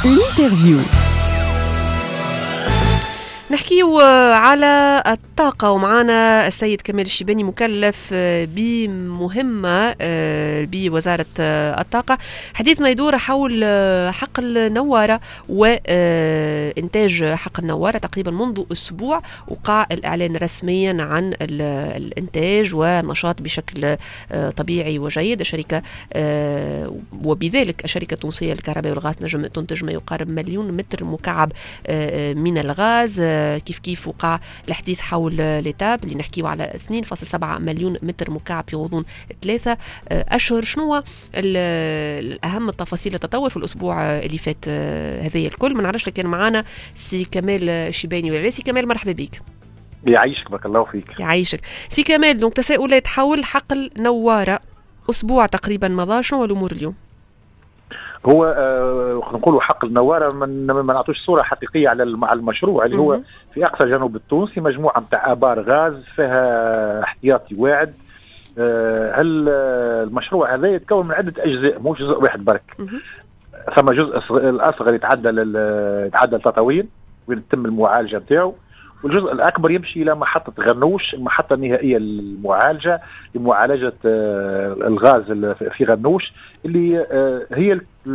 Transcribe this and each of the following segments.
الانترفيو. نحكيو على الطاقة ومعنا السيد كمال الشيباني مكلف بمهمة بوزارة الطاقة. حديثنا يدور حول حقل النوارة وإنتاج حقل النوارة. تقريبا منذ أسبوع وقع الإعلان رسميا عن الإنتاج والنشاط بشكل طبيعي وجيد. الشركة وبذلك الشركة التونسية للكهرباء والغاز نجم تنتج ما يقارب 1,000,000 متر مكعب من الغاز. كيف وقع الحديث حول ليتاب اللي نحكيه على 2.7 مليون متر مكعب في غضون 3 أشهر. شنو الأهم التفاصيل التطور في الأسبوع اللي فات هذه الكل؟ ما نعرفش لكن معانا سي كمال الشيباني ولا سي كمال؟ مرحبا بك. يعيشك، بارك الله فيك. يعيشك سي كمال. دونك تساؤلات حول حقل نوارة، أسبوع تقريبا مضى، شنو الأمور اليوم؟ هو نقولوا حقل النوارة ما نعطوش صورة حقيقية على المشروع اللي هو في أقصى جنوب التونسي، مجموعة متاع آبار غاز فيها احتياطي واعد. هل المشروع هذا يتكون من عدة أجزاء، مش جزء واحد برك. ثم جزء الأصغر يتعدى لتطاوين وين تتم المعالجة نتاعو، والجزء الأكبر يمشي إلى محطة غنوش، المحطة النهائية للمعالجة لمعالجة الغاز في غنوش، اللي هي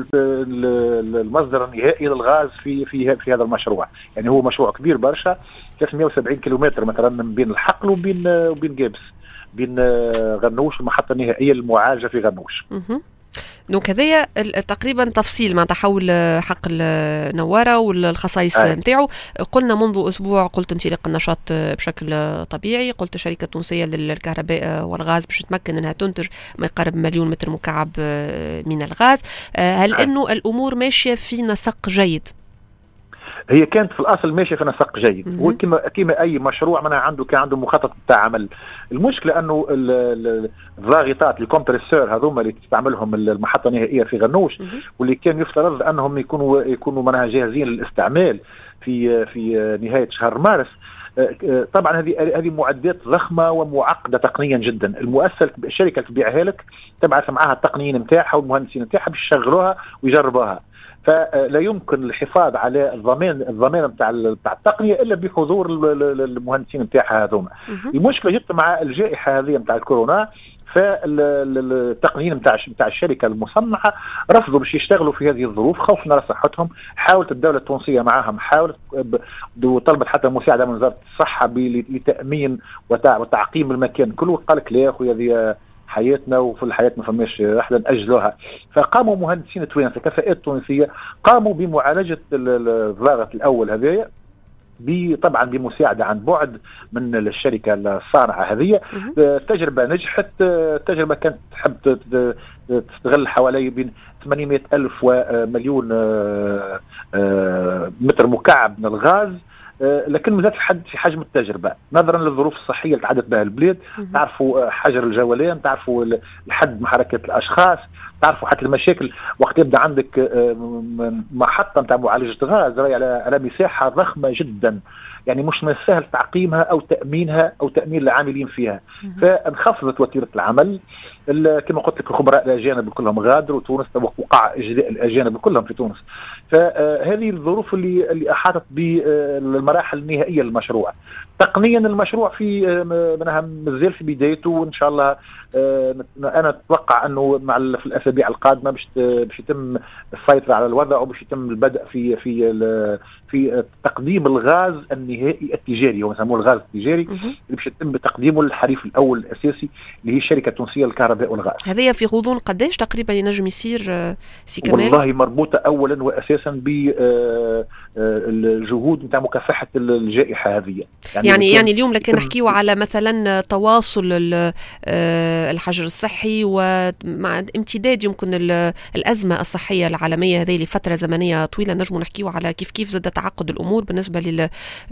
المصدر النهائي للغاز في هذا المشروع. يعني هو مشروع كبير برشا، 370 كيلومتر مثلا من بين الحقل وبين جابس، بين غنوش المحطة النهائية للمعالجة في غنوش. دونك هذايا تقريبا تفصيل مع تحول حقل نوارة والخصائص نتاعو. قلنا منذ أسبوع، قلت انطلاق النشاط بشكل طبيعي، قلت الشركة التونسية للكهرباء والغاز باش تمكن أنها تنتج ما يقارب 1,000,000 متر مكعب من الغاز. هل أنه الأمور ماشية في نسق جيد؟ هي كانت في الاصل ماشيه في نسق جيد، وكما اي مشروع كان عنده مخطط بتاع عمل. المشكله انه الضاغطات الكمبريسور هذوما اللي تستعملهم المحطه النهائيه في غنوش، واللي كان يفترض انهم يكونوا معناها جاهزين للاستعمال في نهايه شهر مارس. طبعا هذه معدات ضخمه ومعقده تقنيا جدا. المؤسسه الشركه اللي تبيعها لك تبعث معها التقنيين نتاعها والمهندسين نتاعها باش يشغلوها ويجربوها، فلا يمكن الحفاظ على الضمان بتاع التقنيه الا بحضور المهندسين نتاعها هذوما. المشكله جت مع الجائحه هذه نتاع الكورونا، فالتقنيين نتاع الشركه المصنعه رفضوا باش يشتغلوا في هذه الظروف خوفا على صحتهم. حاولت الدوله التونسيه معاهم، حاولت وطلبت حتى مساعده من وزاره الصحه لتامين وتعقيم المكان كله. قال لك لا يا اخويا هذه حياتنا، وفي الحياة ما فماش احنا نأجلوها. فقاموا مهندسين توانسة كفاءات تونسية قاموا بمعالجة الضغط الأول هذايا، طبعا بمساعدة عن بعد من الشركة الصانعة هذه. التجربة نجحت. التجربة كانت تحب تستغل حوالي بين 800,000 ومليون متر مكعب من الغاز، لكن مازال في حجم التجربة نظرا للظروف الصحية اللي تعدت بها البلاد. تعرفوا حجر الجولان، تعرفوا الحد من حركة الأشخاص، تعرفوا حتى المشاكل وقت يبدأ عندك محطة نتاع معالجة غاز على مساحة ضخمة جدا، يعني مش من السهل تعقيمها أو تأمينها أو تأمين العاملين فيها. فانخفضت وتيرة العمل. كما قلت لك الخبراء الأجانب كلهم غادروا تونس، وقع إجلاء الأجانب كلهم في تونس. فهذه الظروف اللي أحاطت بالمراحل النهائية للمشروع. تقنيا المشروع مازال في بدايته، وإن شاء الله أنا أتوقع أنه في الأسابيع القادمة باش يتم السيطرة على الوضع، وباش يتم البدء في تقديم الغاز النهائي التجاري، هو يسموه الغاز التجاري، اللي باش يتم تقديمه للحريف الأول الأساسي اللي هي الشركة التونسية للكهرباء والغاز. هذه في غضون قداش تقريبا ينجم يصير سي كمال؟ والله مربوطة أولا وأساسا بالجهود نتاع مكافحة الجائحة هذه. يعني اليوم لكن نحكيه على مثلا تواصل الحجر الصحي ومع امتداد يمكن الأزمة الصحية العالمية هذه لفترة زمنية طويلة، نجم نحكيه على كيف زاد تعقد الأمور بالنسبة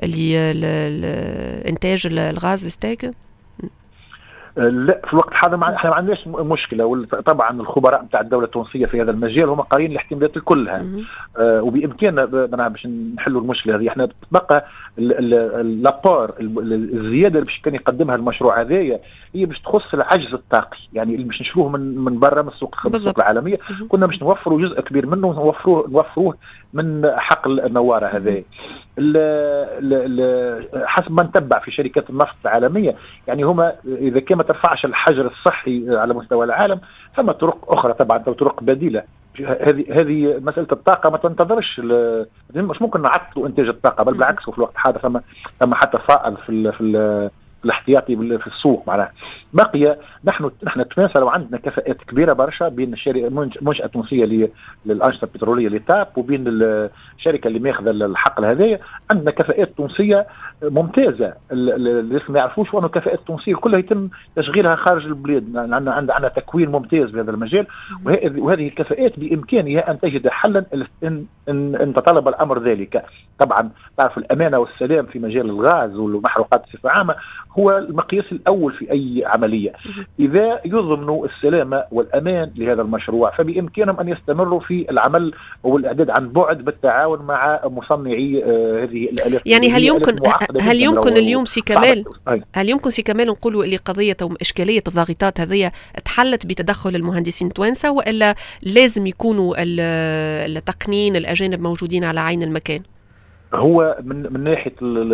لإنتاج الغاز الستاك. لا، في الوقت الحاضر احنا ما عندناش مشكله. طبعا الخبراء نتاع الدوله التونسيه في هذا المجال هم قارين الاحتمالات كلها، وبامكاننا باش نحلوا المشكله هذه. احنا تبقى الابار الزياده اللي باش كان يقدمها المشروع هذايا هي باش تخص العجز الطاقي، يعني اللي باش نشروه من برا من السوق العالميه. كنا باش نوفروا جزء كبير منه، نوفروه من حقل النواره هذا. حسب ما نتبع في شركات النفط العالميه، يعني هما اذا كان ما ترفعش الحجر الصحي على مستوى العالم ثم طرق اخرى طبعا، طرق بديله. هذه مساله الطاقه ما تنتظرش، مش ممكن نعطلوا انتاج الطاقه، بل بالعكس في الوقت الحاضر ثم حتى فائض في الاحتياطي في السوق. معناها بقي نحن التوانسه لو عندنا كفاءات كبيره برشا بين منشاه تونسيه للانشطه البتروليه لتاب وبين الشركه اللي ماخذه الحقل هذايا، عندنا كفاءات تونسيه ممتازه. اللي ما يعرفوش وانه كفاءات تونسيه كلها يتم تشغيلها خارج البلاد. عندنا تكوين ممتاز بهذا المجال، وهذه الكفاءات بامكانها ان تجد حلا ان تطلب الامر ذلك. طبعا تعرف الامانه والسلام في مجال الغاز والمحروقات بصفه عامه هو المقياس الاول في اي عمليه. اذا يضمنوا السلامه والامان لهذا المشروع فبامكانهم ان يستمروا في العمل والاعداد عن بعد بالتعاون مع مصنعي هذه الالات. يعني هل يمكن اليوم سي كمال نقولوا اللي قضيه او اشكاليه الضاغطات هذه تحلت بتدخل المهندسين التوانسه، والا لازم يكونوا التقنيين الاجانب موجودين على عين المكان؟ هو من ناحيه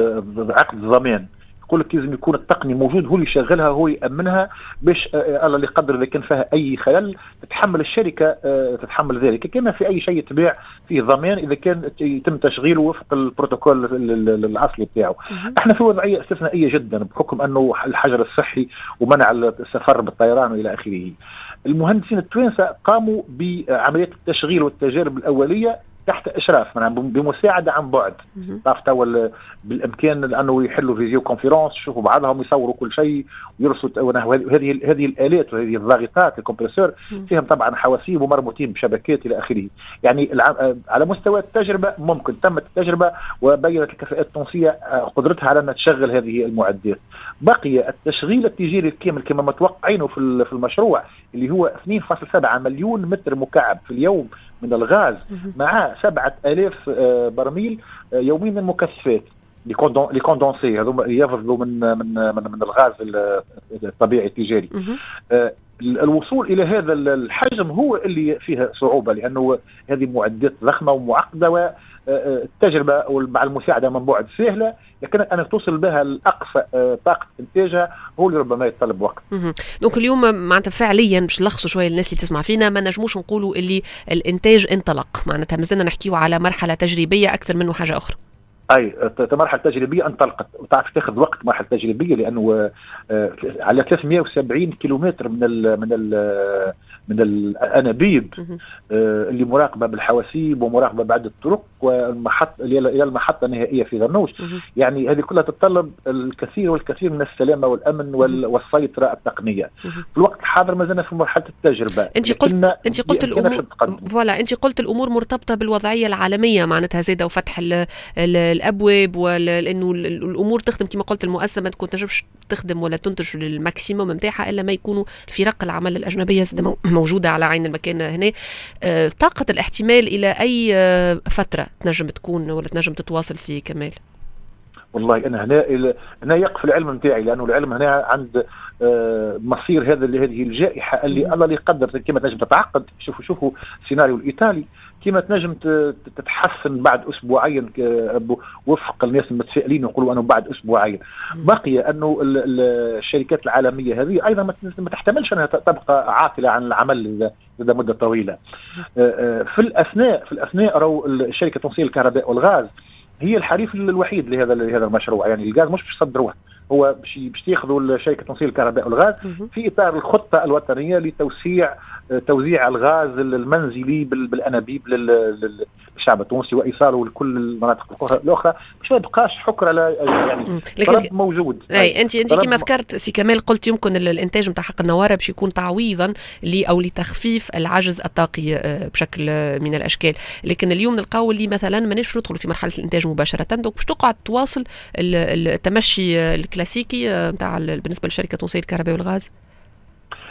عقد الضمان يقول لك لازم يكون التقني موجود، هو اللي يشغلها، هو يأمنها، باش الله اللي قدر اذا كان فيها اي خلل تتحمل الشركه تتحمل ذلك. كما في اي شيء يتباع فيه ضمان اذا كان يتم تشغيله وفق البروتوكول الاصلي بتاعه. احنا في وضعيه استثنائيه جدا بحكم انه الحجر الصحي ومنع السفر بالطيران والى اخره. المهندسين التوانسه قاموا بعمليات التشغيل والتجارب الاوليه تحت اشراف بمساعده عن بعد. تعرف توا بالامكان لانه يحلوا فيديو كونفرنس، يشوفوا بعضهم، يصوروا كل شيء ويرسلوا. هذه الالات وهذه الضاغطات الكمبرسور فيهم طبعا حواسيب ومربوطين بشبكات الى اخره. يعني على مستوى التجربه ممكن تمت التجربه وبينت الكفاءات التونسيه قدرتها على ان تشغل هذه المعدات. بقي التشغيل التجاري الكامل كما متوقعينه في المشروع اللي هو 2.7 مليون متر مكعب في اليوم من الغاز مع 7000 برميل يوميا من المكثفات لي كوندونسي هذوما يفضلوا من الغاز الطبيعي التجاري. الوصول الى هذا الحجم هو اللي فيها صعوبه، لانه هذه معدات ضخمه ومعقده، والتجربه مع المساعده من بعد سهله، لكن أن توصل بها الأقصى طاقة إنتاجها هو اللي ربما يتطلب وقت. دونك اليوم معناتها فعليا باش نلخصوا شوية الناس اللي تسمع فينا، ما نجموش نقولوا اللي الإنتاج انطلق، معناتها مازلنا نحكيوا على مرحلة تجريبية أكثر منه حاجة أخرى. أي مرحلة تجريبية انطلقت، وتعرف تاخذ وقت مرحلة تجريبية، لأنه على 370 كيلومتر من الأنابيب اللي مراقبة بالحواسيب ومراقبة بعدة طرق والمحطة إلى المحطة النهائية في غرنوش. يعني هذه كلها تتطلب الكثير والكثير من السلامة والأمن والسيطرة التقنية. في الوقت الحاضر ما زلنا في مرحلة التجربة. أنت قلت الأمور مرتبطة بالوضعية العالمية، معناتها زادة وفتح الأبواب، ولأنه الأمور تخدم كما قلت المؤسسة ما تكون تنجمش تخدم ولا تنتج للماكسيموم نتاعها إلا ما يكونوا فرق العمل الأجنبية موجودة على عين المكان هنا. طاقة الاحتمال إلى أي فترة تنجم تكون ولا تنجم تتواصل سي كمال؟ والله أنا هنا يقف العلم نتاعي، لأنه العلم هنا عند مصير هذه الجائحة اللي الله يقدر كما تنجم تتعقد. شوفوا السيناريو الإيطالي كما تنجم تتحسن بعد أسبوعين وفق الناس المتفائلين يقولوا أنه بعد أسبوعين. بقي أنه الشركات العالمية هذه أيضا ما تحتملش أنها تبقى عاطلة عن العمل لدى مدة طويلة. في الأثناء رأوا شركة التونسية للكهرباء والغاز هي الحليف الوحيد لهذا المشروع. يعني الغاز مش يصدروه، هو باش ياخذوا الشركه التونسيه للكهرباء والغاز في اطار الخطه الوطنيه توزيع الغاز المنزلي بالانابيب للشعب التونسي وايصاله لكل المناطق الاخرى، باش ما يبقاش حكر على يعني طلب موجود. اي انت كما ذكرت سي كمال قلت يمكن الانتاج نتاع حق النواره باش يكون تعويضا او لتخفيف العجز الطاقي بشكل من الاشكال، لكن اليوم نلقاو اللي مثلا ماناش ندخلوا في مرحله الانتاج مباشره، دونك باش تقعد تواصل التمشي الكلاسيكي نتاع بالنسبه لشركه تونسيه الكهرباء والغاز.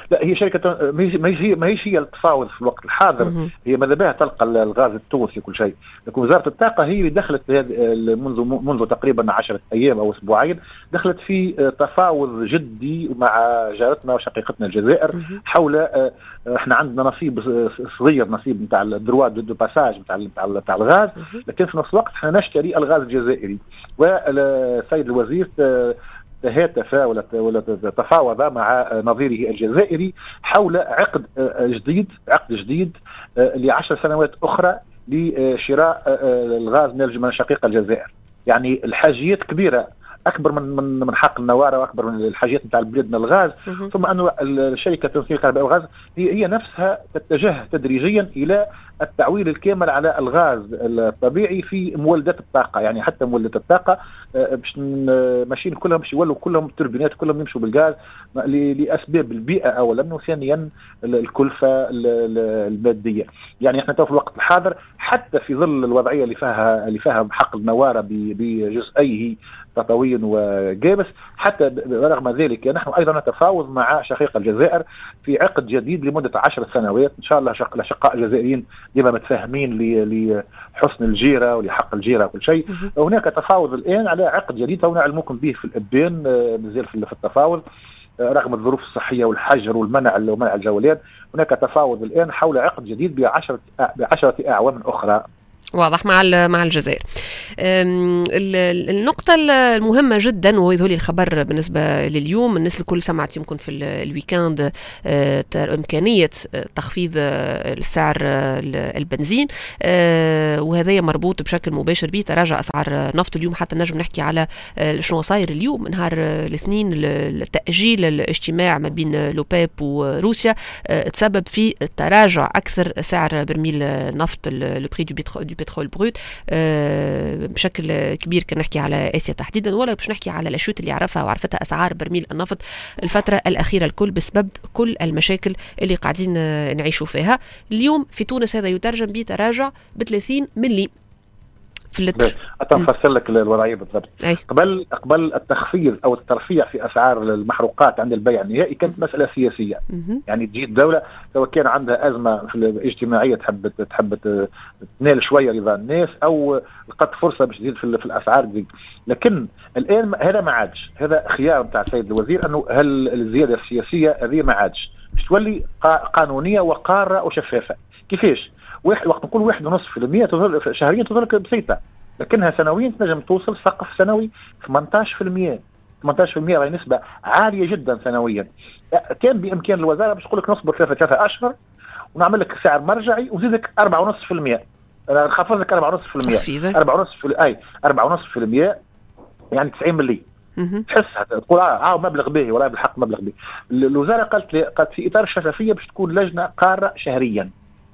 لا، هي شركه ما هي التفاوض في الوقت الحاضر. هي ماذا بها تلقى الغاز التونسي كل شيء، لكن وزاره الطاقه هي اللي دخلت منذ تقريبا 10 ايام او اسبوعين، دخلت في تفاوض جدي مع جارتنا وشقيقتنا الجزائر حول احنا عندنا نصيب صغير، نصيب نتاع الدروات دو باساج نتاع الغاز، لكن في نفس الوقت احنا نشتري الغاز الجزائري. والسيد الوزير هاتف ولا تفاوض مع نظيره الجزائري حول عقد جديد ل10 سنوات اخرى لشراء الغاز من الشقيقه الجزائر. يعني الحاجيات كبيره، اكبر من حق النواره واكبر من الحاجيات نتاع البلاد من الغاز. ثم انه الشركه التونسيه للكهرباء والغاز هي نفسها تتجه تدريجيا الى التعويل الكامل على الغاز الطبيعي في مولدات الطاقه. يعني حتى مولدات الطاقه باش ماشيين كلهم باش يولوا كلهم توربينات، كلهم يمشوا بالغاز لاسباب البيئه اولا، وثانيا الكلفه الماديه. يعني احنا في الوقت الحاضر حتى في ظل الوضعيه اللي فيها حق النواره بجزئيه تطاوين وجابس، حتى رغم ذلك نحن ايضا نتفاوض مع شقيق الجزائر في عقد جديد لمده 10 سنوات ان شاء الله. الاشقاء الجزائريين ديما متفاهمين لحسن الجيره ولحق الجيره وكل شيء. هناك تفاوض الان على عقد جديد ونعلمكم به في الابان مازال في التفاوض رغم الظروف الصحيه والحجر ومنع الجولات. هناك تفاوض الان حول عقد جديد ب10 اعوام اخرى. واضح مع الجزائر. النقطة المهمة جدا وهو يظهر لي الخبر بالنسبة لليوم، الناس الكل سمعت يمكن في الويكاند إمكانية تخفيض سعر البنزين، وهذا مربوط بشكل مباشر بتراجع أسعار نفط. اليوم حتى نجم نحكي على شنو صاير اليوم نهار الاثنين، التأجيل الاجتماع ما بين لوبيب وروسيا تسبب في تراجع أكثر سعر برميل نفط البري دو بترول بروت بشكل كبير. كان نحكي على آسيا تحديدا، ولا باش نحكي على الأشياء اللي وعرفتها أسعار برميل النفط الفترة الأخيرة الكل بسبب كل المشاكل اللي قاعدين نعيشوا فيها. اليوم في تونس هذا يترجم بتراجع ب30 ملي في اللتر. أتفسر لك الوضعية بالضبط. قبل التخفيض أو الترفيع في أسعار المحروقات عند البيع النهائي كانت مسألة سياسية. يعني تجي الدولة سواء كان عندها أزمة في الاجتماعية تحب تنال شوية رضا الناس، أو لقت فرصة باش تزيد في الأسعار دي. لكن الآن هذا ما عادش، هذا خيار نتاع السيد الوزير أنه الزيادة السياسية هذه ما عادش باش تولي قانونية وقارة وشفافة. كيفاش؟ وقت نقول 1.5% شهريا تظهر بسيطة، لكنها سنويا تنجم توصل سقف سنوي 18%. 18% راهي نسبة عالية جدا سنويا. كان بإمكان الوزارة باش تقول لك نصبر 3 أشهر ونعمل لك سعر مرجعي وزيدك 4.5%، نخفض لك 4.5%. 4.5% يعني 90 ملي. تحسها تقول مبلغ باهي ولا بالحق مبلغ باهي. الوزارة قالت في إطار الشفافية باش تكون لجنة قارة شهريا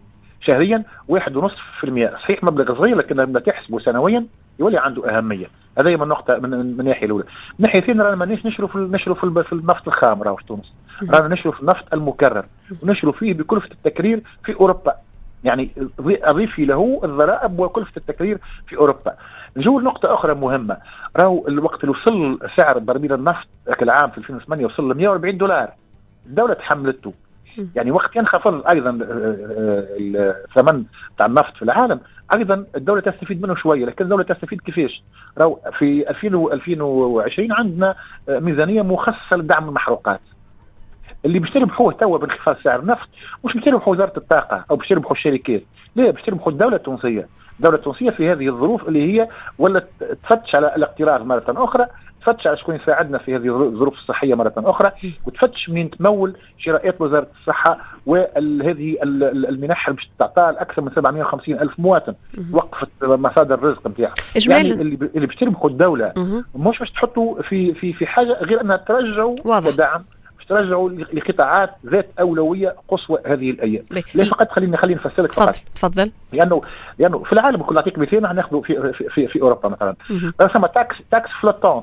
1.5%. صحيح مبلغ صغير، لكن لما تحسبه سنويا يولي عنده أهمية. هذه من نقطة من الناحية الأولى. من ناحية ثانية رانا مانيش نشروا في النفط الخام راهو في تونس، رانا نشروا في النفط المكرر ونشروا فيه بكلفة التكرير في أوروبا. يعني أضيفي له الضرائب وكلفة التكرير في أوروبا. نجول نقطة أخرى مهمة، راهو الوقت اللي وصل سعر برميل النفط العام في 2008 وصل ل $140، الدولة تحملته. يعني وقت كان خفض ايضا الثمن تاع النفط في العالم، ايضا الدوله تستفيد منه شويه. لكن الدوله تستفيد كيفاش؟ راهو في 2020 عندنا ميزانيه مخصصه لدعم المحروقات. اللي باش تربحوه توا بانخفاض سعر النفط مش باش تربحوا وزاره الطاقه او باش تربحوا الشركات، لا، باش تربحوا الدوله التونسيه. الدوله التونسيه في هذه الظروف اللي هي ولا تفتش على الاقتراض مره اخرى، تفتش على شكون يساعدنا في هذه الظروف الصحيه مره اخرى، وتفتش من تمول شرائط وزاره الصحه وهذه المنح اللي باش تعطيها لاكثر من 750 الف مواطن، وقفت مصادر الرزق نتاعها. يعني اللي باش تربحوا الدوله مش باش تحطوا في حاجه غير انها ترجعوا ودعم، ترجعوا لقطاعات ذات أولوية قصوى هذه الأيام. لا فقط خليني نفسر لك فقط. تفضل. لأنه في العالم كل أعطيك مثال ناخذه في أوروبا مثلا، رسم تاكس فلوتونت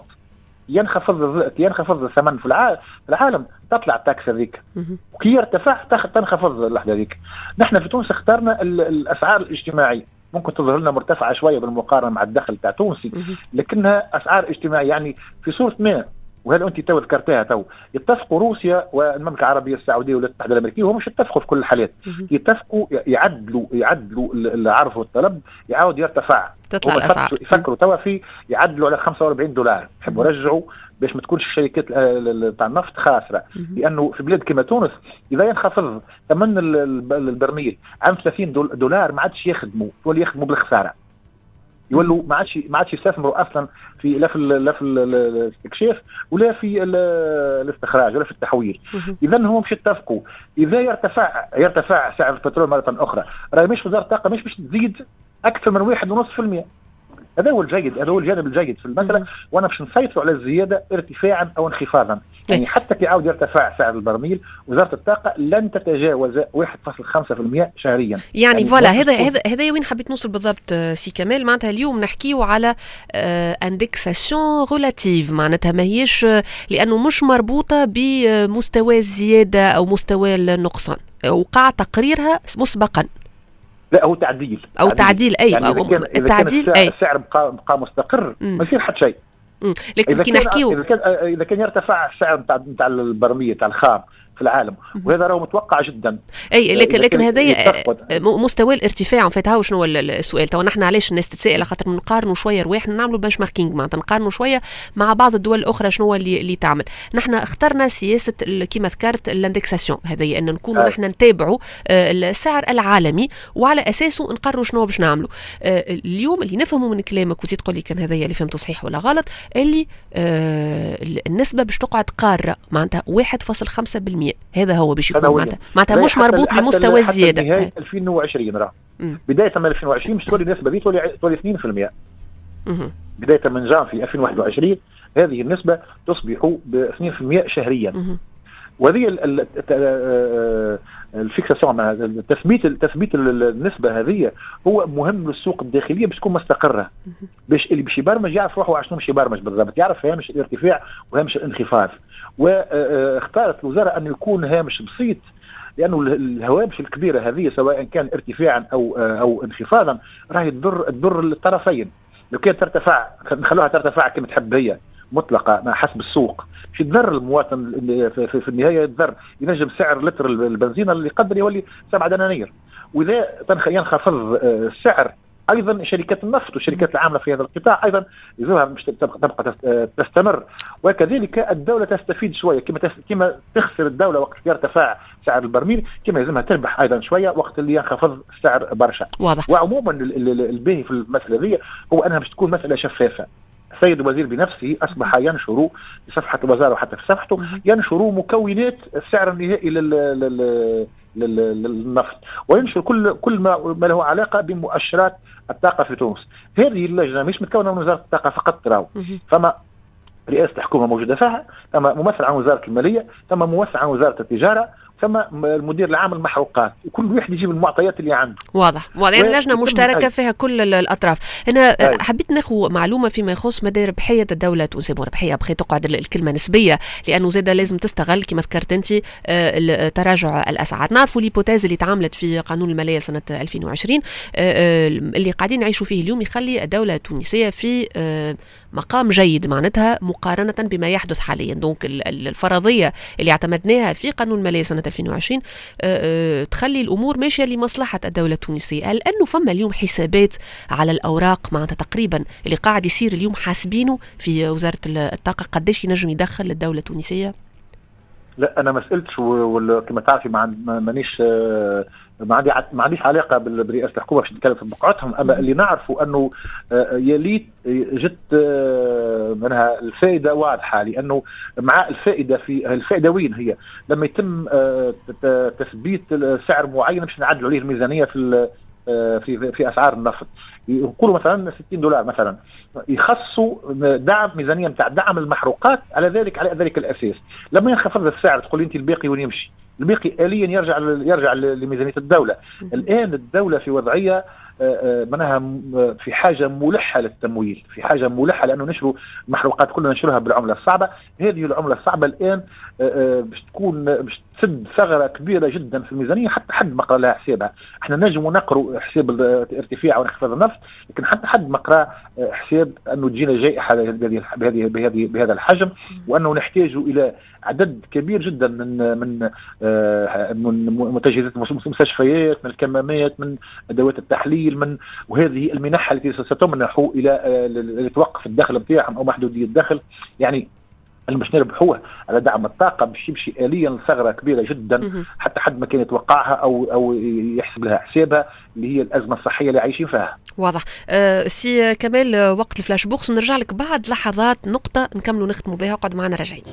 ينخفض الثمن في العالم، تطلع التاكس هذيك وكي يرتفع تنخفض اللحظة هذيك. نحن في تونس اخترنا الأسعار الاجتماعية، ممكن تظهر لنا مرتفعة شوية بالمقارنة مع الدخل تاع تونسي، لكنها أسعار اجتماعية. يعني في صورة ما وهذا انت تو ذكرتها تو، يتفقوا روسيا والمملكه العربيه السعوديه والاتحاد الامريكي، وهم مش يتفقوا في كل الحالات، يتفقوا يعدلوا العرض والطلب يعاود يرتفع، تطلع الاسعار. يفكروا توا في يعدلوا على $45، يحبوا يرجعوا باش ما تكونش الشركات تاع النفط خاسره، لانه في بلاد كما تونس اذا ينخفض ثمن البرميل عن $30 ما عادش يخدموا، يولي يخدموا بالخساره، يولوا ما عادش يستثمروا اصلا في لا في الاستكشاف ولا في الاستخراج ولا في التحويل. اذا هم مش يتفقوا اذا يرتفع سعر البترول مره اخرى، راهي مش وزاره الطاقه مش باش تزيد اكثر من 1.5%. هذا هو الجيد، هذا هو الجانب الجيد في المساله، وانا باش نسيطروا على الزياده ارتفاعا او انخفاضا. يعني حتى كي يعاود يرتفع سعر البرميل وزاره الطاقه لن تتجاوز 1.5% شهريا. يعني فوالا هذا وين حبيت نوصل بالضبط سي كمال. معناتها اليوم نحكيو على اندكساسيون ريلاتيف، معناتها ماهيش لانه مش مربوطه بمستوى الزياده او مستوى النقصان، وقع تقريرها مسبقا. لا هو تعديل اي يعني التعديل اي السعر بقى مستقر ما يصير حتى شيء. لكن كي نحكيو اذا كان يرتفع السعر نتاع البرميل تاع الخام في العالم، وهذا راهو متوقع جدا. اي لكن هذا مستوى الارتفاع فاتها. شنو هو السؤال تو؟ نحن علاش الناس تتسائل؟ خاطر نقارنوا شويه رواحنا، نعملوا بنش ماركينغ، معناتها نقارنوا شويه مع بعض الدول الاخرى شنو هو اللي تعمل. نحن اخترنا سياسه كما ذكرت الاندكساسيون، هذه ان نكونوا نحن نتابعوا السعر العالمي وعلى اساسه نقرروا شنو باش نعملوا. اليوم اللي نفهمه من كلامك وتي تقول لي كان هذايا اللي فهمته صحيح ولا غلط، اللي النسبه باش تقعد قاره معناتها 1.5%. هذا هو باش يكون معناتها مش مربوط بمستوى الزياده. نهاية 2020 راه بدايه من 2020 مش تولي النسبه دي تولي 2%. بدايه من جانفي 2021 هذه النسبه تصبح ب 2% شهريا. وهذه الفيكساسيون تثبيت النسبه هذه هو مهم للسوق الداخليه باش تكون مستقره، باش اللي باش يبرمج يعرف روحه على شنو باش يبرمج بالضبط، يعرف هامش الارتفاع وهامش الانخفاض. واختارت الوزاره انه يكون هامش بسيط، لانه الهوامش الكبيره هذه سواء كان ارتفاعا او انخفاضا راهي تضر الطرفين. لو كانت ترتفع نخلوها ترتفع كما تحب هي مطلقه ما حسب السوق، في تضر المواطن في النهايه، تضر ينجم سعر لتر البنزين اللي يقدر يولي 7 دنانير. واذا ينخفض السعر ايضا شركات النفط والشركات العامله في هذا القطاع ايضا يزورها مش تبقى تستمر، وكذلك الدوله تستفيد شويه كما تخسر الدوله وقت يرتفع سعر البرميل، كما يلزمها تربح ايضا شويه وقت اللي ينخفض السعر برشا. واضح. وعموما الباهي في المساله هذه هو انها باش تكون مساله شفافه. السيد الوزير بنفسه اصبح ينشر في صفحه الوزاره وحتى في صفحته ينشر مكونات السعر النهائي للنفط، وينشر كل ما له علاقه بمؤشرات الطاقه في تونس. هذه اللجنه مش متكونه من وزاره الطاقه فقط، تراو فما رئاسه الحكومه موجوده فيها، ثم ممثل عن وزاره الماليه، ثم ممثل عن وزاره التجاره، ثم المدير العام المحروقات، كل واحد يجيب المعطيات اللي عنده. واضح. يعني لجنه مشتركه فيها كل الاطراف. انا حبيت ناخذ معلومه فيما يخص مدى ربحيه الدوله التونسيه. ربحيه بغيت تقعد الكلمه نسبيه، لانه زاد لازم تستغل كما ذكرت انت تراجع الاسعار. نعرفوا الهيبوتيز اللي تعاملت في قانون الماليه سنه 2020 اللي قاعدين نعيشوا فيه اليوم يخلي الدوله التونسيه في مقام جيد معناتها مقارنه بما يحدث حاليا. دونك الفرضيه اللي اعتمدناها في قانون الماليه سنه 2020 تخلي الامور ماشيه لمصلحه الدوله التونسيه. هل انه فما اليوم حسابات على الاوراق معناتها تقريبا اللي قاعد يصير اليوم حاسبينه في وزاره الطاقه قداش ينجم يدخل للدوله التونسيه؟ لا انا ما سالتش، كما تعرفي ما عنديش علاقه برئاسه الحكومه باش نتكلم في بقعتهم. اما اللي نعرفه انه يليت جت منها الفائده واضحه، لانه مع الفائده وين هي؟ لما يتم تثبيت سعر معين باش نعدلوا عليه الميزانيه في اسعار النفط. يقولوا مثلا $60 مثلا، يخصوا دعم ميزانيه نتاع دعم المحروقات على ذلك الاساس. لما ينخفض السعر تقول لي انت الباقي وين يمشي؟ الباقي آليا يرجع لميزانيه الدوله. الان الدوله في وضعيه منها في حاجه ملحه للتمويل، في حاجه ملحه لانه نشروا المحروقات كلنا نشروها بالعمله الصعبه. هذه العمله الصعبه الان باش تسد ثغره كبيره جدا في الميزانيه حتى حد ما قرا لها حسابها. احنا نجم نقروا حساب الارتفاع وانخفاض النفط، لكن حتى حد ما قرا حساب انه تجينا جائحه بهذا الحجم، وانه نحتاج الى عدد كبير جدا من متجهزات المستشفيات، من الكمامات، من ادوات التحليل، وهذه المنحه التي ستمنح الى توقف الدخل بتاعهم او محدوديه الدخل. يعني باش نربحوه على دعم الطاقه باش يمشي آليا لثغره كبيره جدا حتى حد ما كان يتوقعها او يحسب لها حسابها، اللي هي الازمه الصحيه اللي عايشين فيها. واضح. سي كمال، وقت الفلاش بوكس ونرجع لك بعد لحظات نقطه نكملوا نختموا بها. اقعد معنا راجعين.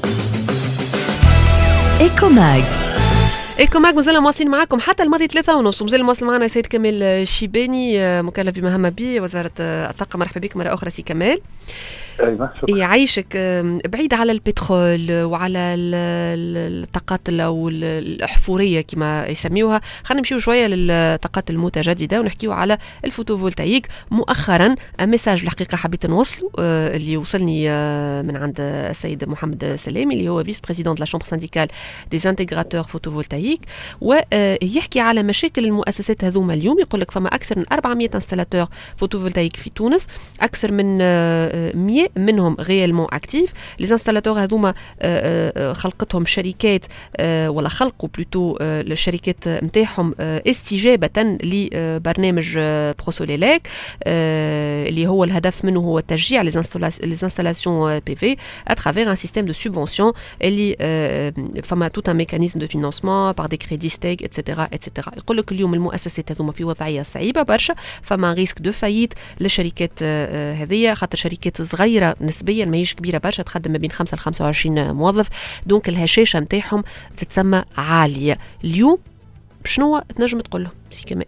ايكو ماك مازال مواصلين معكم حتى الماضي 3:30. مازال مواصل معنا سيد كمال شيباني، مكلف بمهمة بوزارة الطاقة. مرحبا بك مرة أخرى سي كمال. ايوه شكرا. يعيشك. بعيد على البترول وعلى الطاقات او الاحفوريه كما يسميوها، خلينا نمشيو شويه للطاقات المتجدده ونحكيو على الفوتوفولتايك. مؤخرا ميساج الحقيقه حبيت نوصله اللي وصلني من عند السيد محمد سلامي اللي هو فيس بريزيدون دو لا شامبر سينديكال دي انتغراتور فوتوفولتايك، ويحكي على مشاكل المؤسسات هذوما اليوم. يقول لك فما اكثر من 400 انستالاتور فوتوفولتايك في تونس، اكثر من 100 منهم غيالمون اكتيف. لي انستالاتور هذوما خلقتهم شركات ولا خلقوا بلوتو الشركات نتاعهم استجابه لبرنامج بروسوليلاك اللي هو الهدف منه هو تشجيع لي انستالاسيون بي في اترافير ان سيستيم دو سوبفونسيون اللي فما توت ان ميكانيزم دو فينانسمون بار دي كريدي ستيك اتسيتيرا اتسيتيرا. يقول لك اليوم المؤسسات هذوما في وضعيه صعيبه برشا، فما ريسك دو فايت للشركات هذه، خاطر شركات صغيره نسبيا ماهيش كبيره برشا، تخدم ما بين 5 ل 25 موظف، دونك الهشاشه نتاعهم تتسمى عاليه. اليوم شنو تنجم تقول لهم سي كمال؟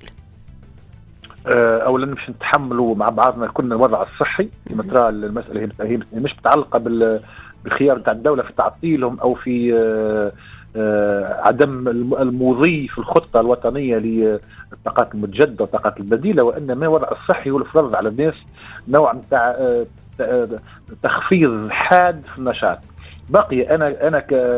اولا باش نتحملوا مع بعضنا كلنا الوضع الصحي. كما ترى المساله هي مش متعلقه بالخيار نتاع الدوله في تعطيلهم او في عدم المضي في الخطه الوطنيه للطاقات المتجدده والطاقات البديله، وانما الوضع الصحي هو الفرض على الناس نوع نتاع تخفيض حاد في النشاط. بقي انا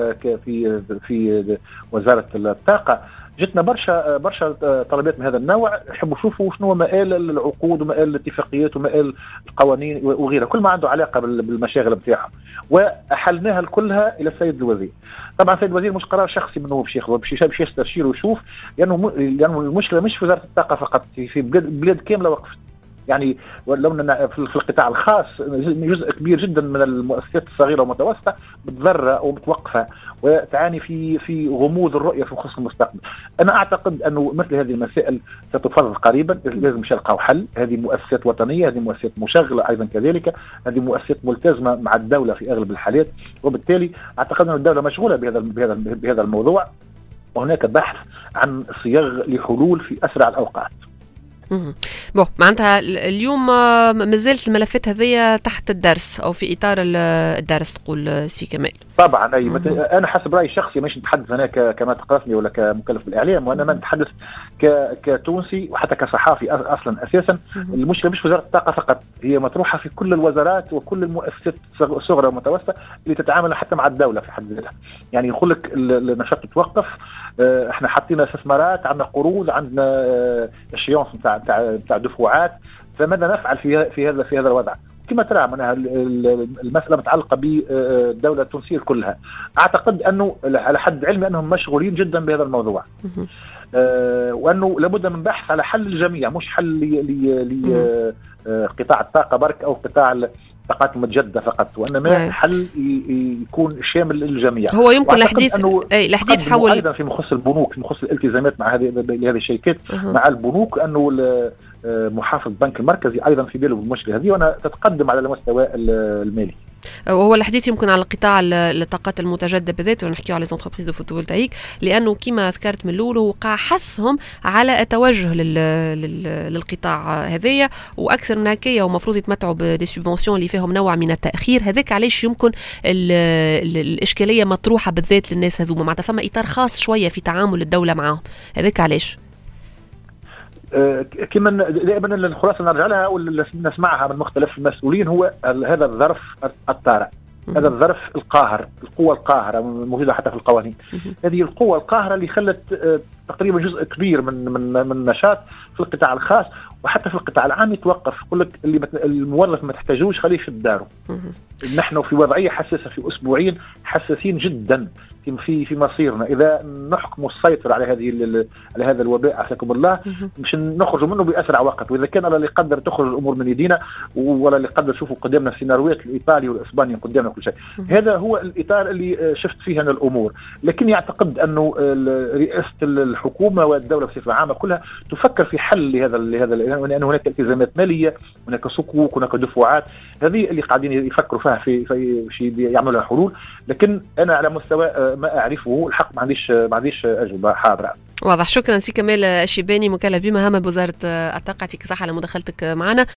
في وزاره الطاقه جتنا برشا طلبات من هذا النوع، يحبوا يشوفوا شنو مآل العقود ومآل الاتفاقيات ومآل القوانين وغيرها، كل ما عنده علاقه بالمشاغل بتاعهم، واحلناها كلها الى السيد الوزير. طبعا السيد الوزير مش قرار شخصي منه باش ياخذ، باش يستشير ويشوف، لانه المشكله مش في وزاره الطاقه فقط، في بلاد كامله وقفت. يعني لو في القطاع الخاص جزء كبير جدا من المؤسسات الصغيره والمتوسطه متضرره ومتوقفه وتعاني في غموض الرؤيه في خصوص المستقبل. انا اعتقد انه مثل هذه المسائل ستفرض قريبا، لازم نلقاو حل. هذه مؤسسات وطنيه، هذه مؤسسات مشغله ايضا كذلك، هذه مؤسسات ملتزمه مع الدوله في اغلب الحالات، وبالتالي اعتقد ان الدوله مشغوله بهذا الموضوع، وهناك بحث عن صيغ لحلول في اسرع الاوقات. معناتها اليوم مازالت الملفات هذه تحت الدرس او في اطار الدرس تقول سي كمال؟ طبعا انا حسب رايي الشخصي مش نتحدث انا كما تقرفني ولا كمكلف بالاعلام، وانا ما نتحدث كتونسي وحتى كصحافي اصلا. اساسا المشكله مش في وزاره الطاقه فقط، هي مطروحه في كل الوزارات وكل المؤسسات الصغرى والمتوسطه اللي تتعامل حتى مع الدوله في حد ذاتها. يعني يقول لك النشاط يتوقف، احنا حطينا استثمارات، عندنا قروض، عندنا اشيونس نتاع دفعات، فماذا نفعل في هذا الوضع؟ كما ترى معناها المساله متعلقه بالدوله التونسيه كلها. اعتقد انه على حد علمي انهم مشغولين جدا بهذا الموضوع، وانه لابد من بحث على حل الجميع، مش حل لقطاع الطاقه برك او قطاع الطاقات المتجدده فقط، وانما حل يكون شامل للجميع. هو يمكن الحديث حول ايضا في مخص البنوك، في مخص الالتزامات مع هذه الشركات مع البنوك، انه محافظ البنك المركزي ايضا في باله بالمشكله هذه، وانا تتقدم على المستوى المالي. وهو الحديث يمكن على قطاع الطاقات المتجدده بالذات، ونحكيو على ليزونتربريز دو فوتوفولتايك، لانه كما ذكرت من الاول وقع حثهم على التوجه للقطاع هذايا، واكثر من هكايا ومفروض يتمتعوا بدي سوبفونسيون اللي فيهم نوع من التاخير. هذاك علاش يمكن الاشكاليه مطروحه بالذات للناس هذوما، معناتها فما اطار خاص شويه في تعامل الدوله معهم. هذاك علاش كما دائما الخلاصه نرجع لها واللي نسمعها من مختلف المسؤولين، هو هذا الظرف الطارئ. هذا الظرف القاهر، القوة القاهرة موجودة حتى في القوانين. هذه القوة القاهرة اللي خلت تقريبا جزء كبير من النشاط في القطاع الخاص وحتى في القطاع العام يتوقف. يقول لك اللي الموظف ما تحتاجوش خليه في داره. نحن في وضعية حساسة، في أسبوعين حساسين جدا في مصيرنا. إذا نحكم السيطرة على هذا الوباء عافاكم الله مش نخرج منه بأسرع وقت. وإذا كان الله اللي يقدر تخرج الأمور من يدينا ولا اللي يقدر شوفوا قدامنا السيناريوهات الإيطالي والإسباني قدامنا كل شيء. هذا هو الإطار اللي شفت فيه أنا الأمور. لكن يعتقد أنه رئاسة الحكومة والدولة بصفة عامة كلها تفكر في حل لهذا لأن هناك التزامات مالية، هناك صكوك، هناك دفعات. هذه اللي قاعدين يفكروا فيها في شيء يعملوا لها حلول. لكن أنا على مستوى ما أعرفه الحق ما عنديش أجوبة حاضرة. واضح. شكرا سي كمال الشيباني، مكلف بمهام وزارة الطاقة. يعطيك الصحة على مداخلتك معنا.